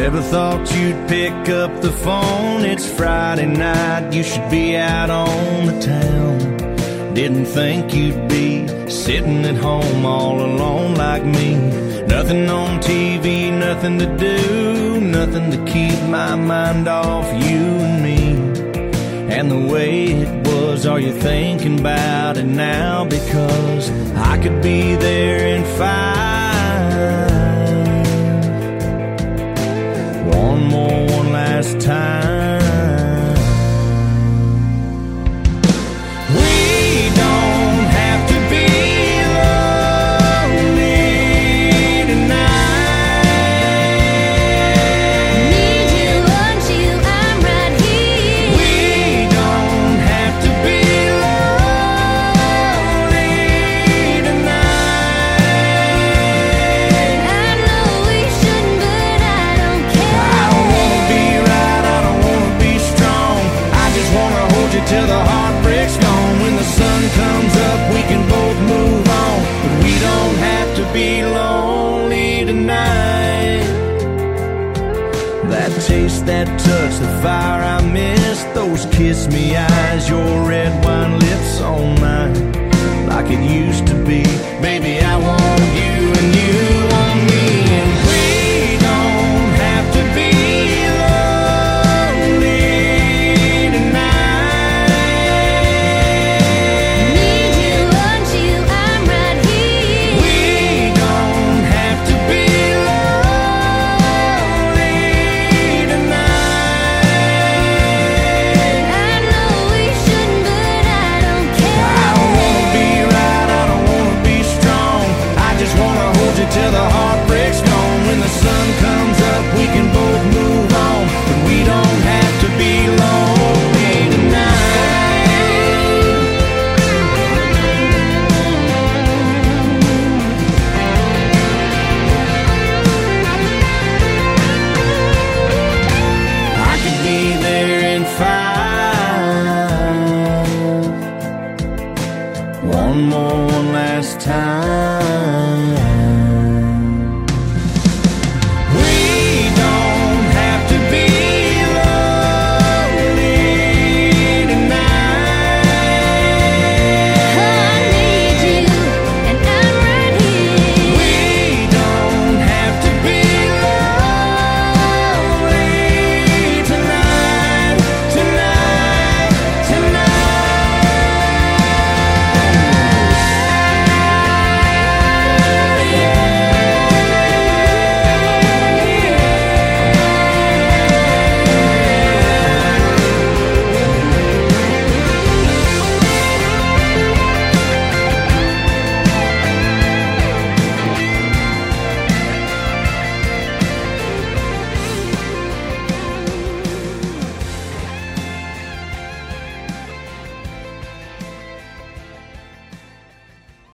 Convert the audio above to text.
Never thought you'd pick up the phone. It's Friday night, you should be out on the town. Didn't think you'd be sitting at home all alone like me. Nothing on TV, nothing to do, nothing to keep my mind off you and me. And the way it was, are you thinking about it now? Because I could be there in 5. One last time. We don't have to be lonely tonight. Need you, want you, I'm right here. We don't have to be lonely tonight. I know we shouldn't, but I don't care. I don't wanna be right, I don't wanna be strong. I just wanna hold you till the heartbreak's gone. When the sun comes up, we can both move on. But we don't have to be lonely tonight. That taste, that touch, the fire I miss, those kiss me eyes, your red wine lips on mine, like it used to be. Baby, I want you